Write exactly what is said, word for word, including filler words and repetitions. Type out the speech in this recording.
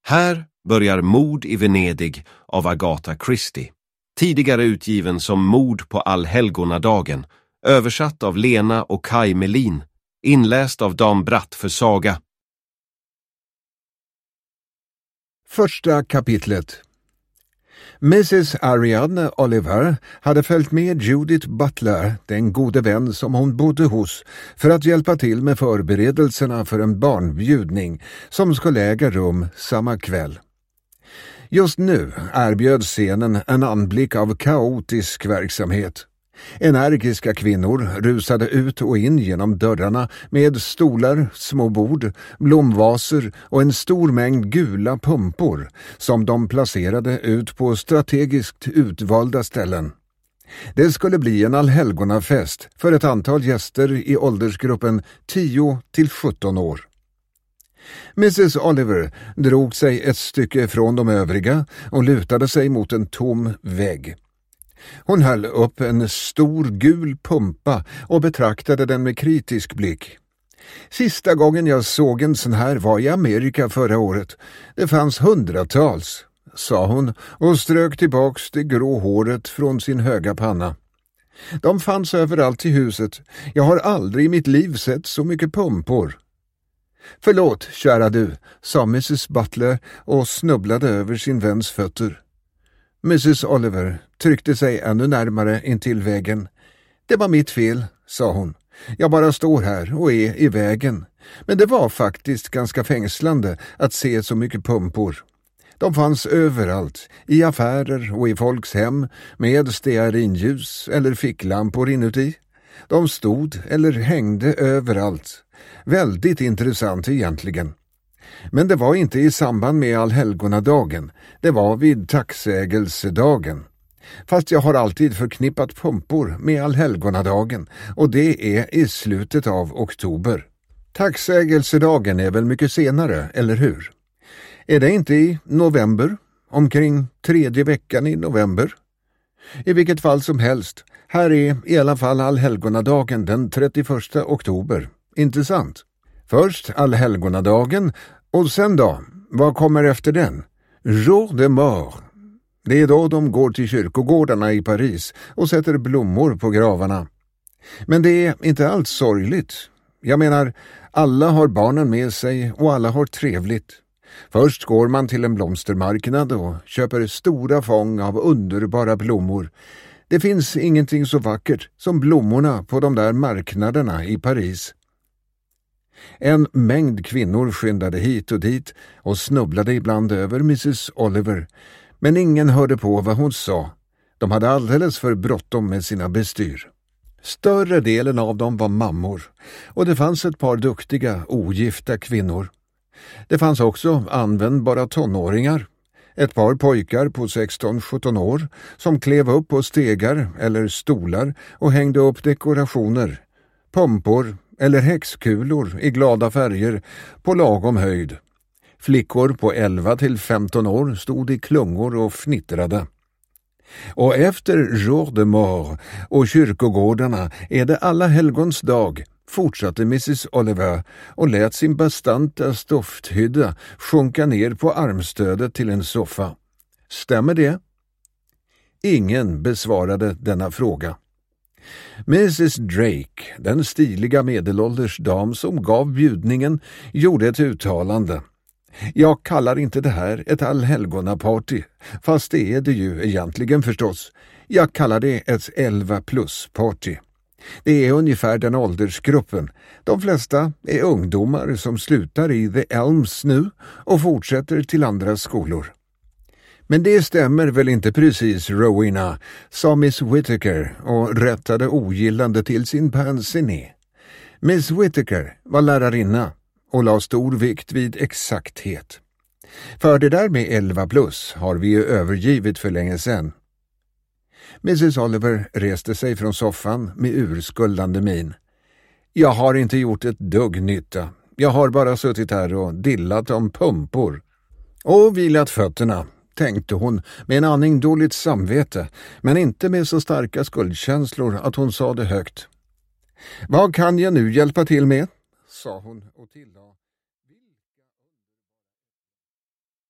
Här börjar Mord i Venedig av Agatha Christie, tidigare utgiven som Mord på Allhelgonadagen, översatt av Lena och Kai Melin, inläst av Dan Bratt för Saga. Första kapitlet. missus Ariadne Oliver hade följt med Judith Butler, den gode vän som hon bodde hos, för att hjälpa till med förberedelserna för en barnbjudning som skulle äga rum samma kväll. Just nu erbjöd scenen en anblick av kaotisk verksamhet. Energiska kvinnor rusade ut och in genom dörrarna med stolar, små bord, blomvaser och en stor mängd gula pumpor som de placerade ut på strategiskt utvalda ställen. Det skulle bli en allhelgonafest för ett antal gäster i åldersgruppen tio till sjutton år. missus Oliver drog sig ett stycke från de övriga och lutade sig mot en tom vägg. Hon höll upp en stor gul pumpa och betraktade den med kritisk blick. Sista gången jag såg en sån här var i Amerika förra året. Det fanns hundratals, sa hon och strök tillbaks det grå håret från sin höga panna. De fanns överallt i huset. Jag har aldrig i mitt liv sett så mycket pumpor. Förlåt, kära du, sa missus Butler och snubblade över sin väns fötter. missus Oliver tryckte sig ännu närmare in till vägen. Det var mitt fel, sa hon. Jag bara står här och är i vägen. Men det var faktiskt ganska fängslande att se så mycket pumpor. De fanns överallt, i affärer och i folks hem, med stearinljus eller ficklampor inuti. De stod eller hängde överallt. Väldigt intressant egentligen. Men det var inte i samband med allhelgonadagen. Det var vid tacksägelsedagen. Fast jag har alltid förknippat pumpor med allhelgonadagen, och det är i slutet av oktober. Tacksägelsedagen är väl mycket senare, eller hur? Är det inte i november? Omkring tredje veckan i november? I vilket fall som helst, här är i alla fall allhelgonadagen den trettioförsta oktober. Intressant. Först allhelgonadagen och sen då, vad kommer efter den? Jour de mort. Det är då de går till kyrkogårdarna i Paris och sätter blommor på gravarna. Men det är inte alls sorgligt. Jag menar, alla har barnen med sig och alla har trevligt. Först går man till en blomstermarknad och köper stora fång av underbara blommor. Det finns ingenting så vackert som blommorna på de där marknaderna i Paris. En mängd kvinnor skyndade hit och dit och snubblade ibland över missus Oliver, men ingen hörde på vad hon sa. De hade alldeles för bråttom med sina bestyr. Större delen av dem var mammor, och det fanns ett par duktiga, ogifta kvinnor. Det fanns också användbara tonåringar, ett par pojkar på sexton sjutton år som klev upp på stegar eller stolar och hängde upp dekorationer, pumpor eller häxkulor i glada färger på lagom höjd. Flickor på elva till femton år stod i klungor och fnittrade. Och efter Jour de mort och kyrkogårdarna är det alla helgons dag, fortsatte missus Oliver och lät sin bastanta stofthydda sjunka ner på armstödet till en soffa. Stämmer det? Ingen besvarade denna fråga. missus Drake, den stiliga medelålders dam som gav bjudningen, gjorde ett uttalande. Jag kallar inte det här ett allhelgonaparty, fast det är det ju egentligen förstås. Jag kallar det ett elva plus-party. Det är ungefär den åldersgruppen. De flesta är ungdomar som slutar i The Elms nu och fortsätter till andra skolor. Men det stämmer väl inte precis, Rowena, sa Miss Whittaker och rättade ogillande till sin pensiné. Miss Whittaker var lärarinna och la stor vikt vid exakthet. För det där med elva plus har vi ju övergivit för länge sedan. missus Oliver reste sig från soffan med urskuldande min. Jag har inte gjort ett dugg nytta. Jag har bara suttit här och dillat om pumpor. Och vilat fötterna, tänkte hon med en aning dåligt samvete, men inte med så starka skuldkänslor att hon sa det högt. Vad kan jag nu hjälpa till med? Sa hon och tillade.